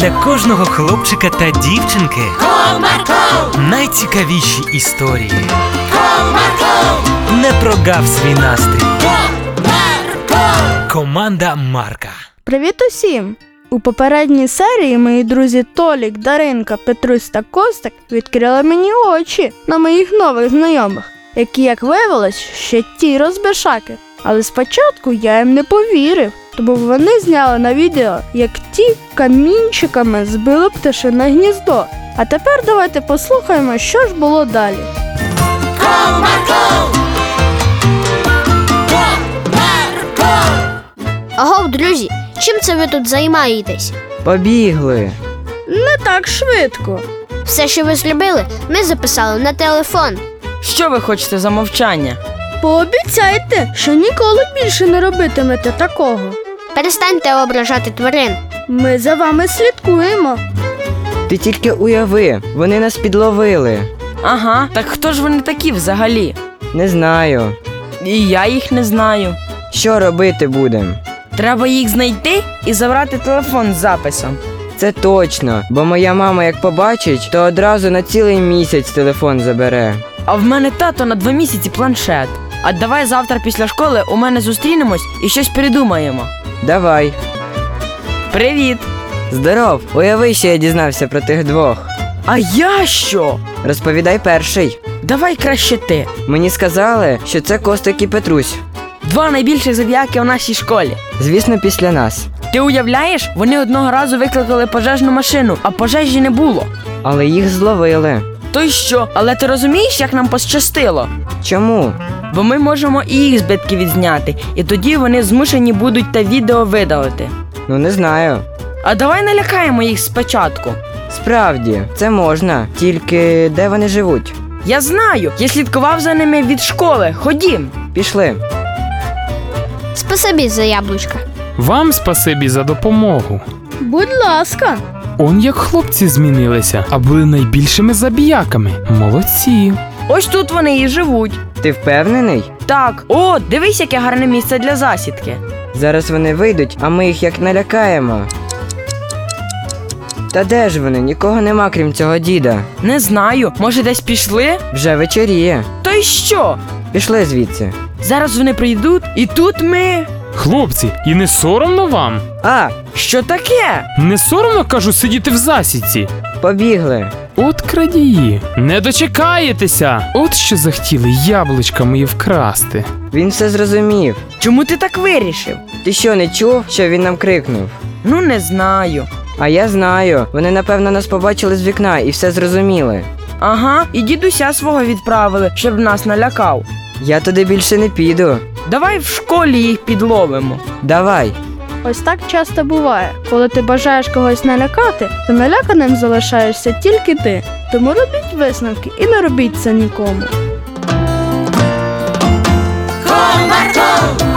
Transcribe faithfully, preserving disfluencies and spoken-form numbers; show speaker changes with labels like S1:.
S1: Для кожного хлопчика та дівчинки
S2: Комарко!
S1: найцікавіші історії.
S2: Комарко!
S1: Не прогав свій настрій.
S2: Комарко!
S1: Команда Марка.
S3: Привіт усім! У попередній серії мої друзі Толік, Даринка, Петрусь та Костик відкрили мені очі на моїх нових знайомих, які, як виявилось, ще ті розбишаки. Але спочатку я їм не повірив, тому вони зняли на відео, як ті камінчиками збили пташине гніздо. А тепер давайте послухаємо, що ж було далі.
S2: Комарко! Комарко!
S4: Агов, друзі, чим це ви тут займаєтесь?
S5: Побігли.
S3: Не так швидко.
S4: Все, що ви зробили, ми записали на телефон.
S6: Що ви хочете за мовчання?
S3: Пообіцяйте, що ніколи більше не робитимете такого.
S4: Перестаньте ображати тварин.
S3: Ми за вами слідкуємо.
S5: Ти тільки уяви, вони нас підловили.
S6: Ага, так хто ж вони такі взагалі?
S5: Не знаю.
S6: І я їх не знаю.
S5: Що робити будем?
S6: Треба їх знайти і забрати телефон з записом.
S5: Це точно, бо моя мама як побачить, то одразу на цілий місяць телефон забере.
S6: А в мене тато на два місяці планшет. А давай завтра після школи у мене зустрінемось і щось придумаємо.
S5: Давай.
S6: Привіт!
S5: Здоров, уяви, що я дізнався про тих двох.
S6: А я що?
S5: Розповідай перший.
S6: Давай краще ти.
S5: Мені сказали, що це Костик і Петрусь.
S6: Два найбільших зодіаки у нашій школі.
S5: Звісно, після нас.
S6: Ти уявляєш, вони одного разу викликали пожежну машину, а пожежі не було.
S5: Але їх зловили.
S6: То й що? Але ти розумієш, як нам пощастило?
S5: Чому?
S6: Бо ми можемо і їх збитки відзняти, і тоді вони змушені будуть те відео видалити.
S5: Ну не знаю.
S6: А давай налякаємо їх спочатку.
S5: Справді, це можна, тільки де вони живуть?
S6: Я знаю, я слідкував за ними від школи. Ходім.
S5: Пішли.
S4: Спасибі за яблучка.
S7: Вам спасибі за допомогу.
S3: Будь ласка.
S7: Он як хлопці змінилися, а були найбільшими забіяками. Молодці.
S6: Ось тут вони і живуть.
S5: Ти впевнений?
S6: Так, о, дивись, яке гарне місце для засідки.
S5: Зараз вони вийдуть, а ми їх як налякаємо. Та де ж вони? Нікого нема, крім цього діда.
S6: Не знаю, може десь пішли?
S5: Вже вечоріє.
S6: То й що?
S5: Пішли звідси.
S6: Зараз вони прийдуть, і тут ми...
S7: Хлопці, і не соромно вам?
S5: А,
S6: Що таке?
S7: Не соромно, кажу, сидіти в засідці?
S5: побігли.
S7: От крадії. Не дочекаєтеся. От що захотіли яблучка мої вкрасти.
S5: Він все зрозумів.
S6: Чому ти так вирішив?
S5: Ти що, не чув, що він нам крикнув?
S6: Ну, не знаю.
S5: А я знаю. Вони, напевно, нас побачили з вікна і все зрозуміли.
S6: Ага, і дідуся свого відправили, щоб нас налякав.
S5: Я туди більше не піду.
S6: Давай в школі їх підловимо.
S5: Давай.
S3: Ось так часто буває. Коли ти бажаєш когось налякати, то наляканим залишаєшся тільки ти. Тому робіть висновки і не робіть це нікому.
S2: Комарко!